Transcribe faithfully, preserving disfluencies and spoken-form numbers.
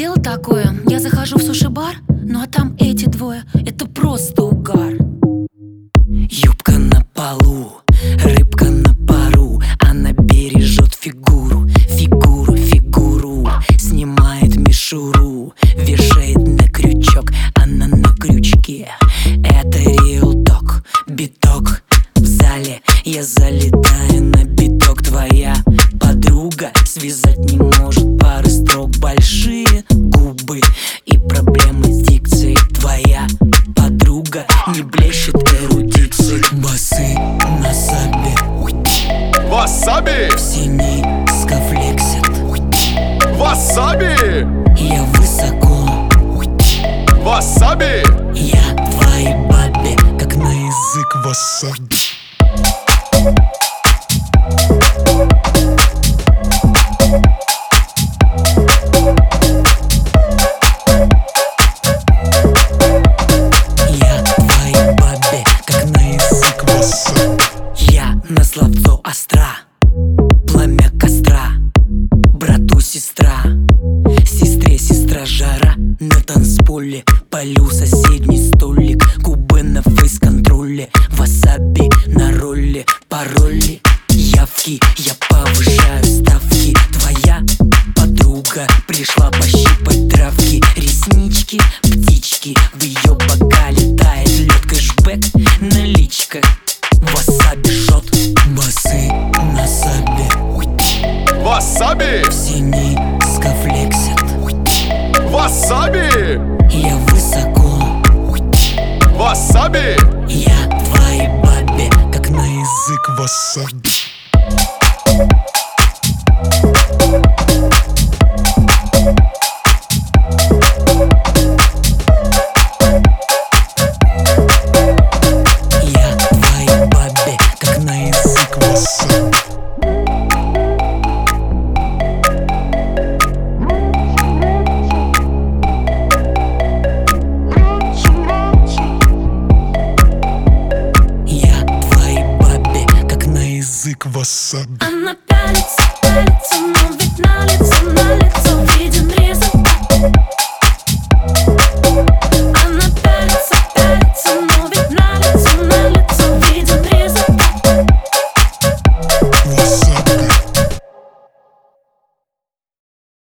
Дело такое, я захожу в суши-бар, ну а там эти двое, это просто угар. Юбка на полу, рыбка на пару, она бережет фигуру, фигуру, фигуру. Снимает мишуру, вешает на крючок, она на крючке. Это Real Talk, биток в зале, я залетаю на биток. Твоя подруга связать не может пары строк, большие губы и проблемы с дикцией. Твоя подруга не блещет эрудицией. Басы на сабе, Васаби! в синий скафлексит. Васаби! Я высоко, Васаби! я твоей бабе, как на язык васаби. Я твоей бабе, как на язык васаби. Я на словцо остра, пламя костра, брату сестра, сестре сестра жара. На танцполе полю соседний столик, губы на фейс-контроле, васаби на ролле, пароли, явки, я повышаю ставки. Твоя подруга пришла пощипать травки, реснички, птички, в ее бокале тает лед, кэшбэк, наличка, васаби шот. Басы на сабе, Васаби! в синий скафлексит. Васаби! Я высоко, Васаби! я твоей бабе, как на язык васаби. Я твоей бабе, как на язык васаби. Я твоей бабе, как на язык васаби. Она пялится, пялится, но ведь на лицо, на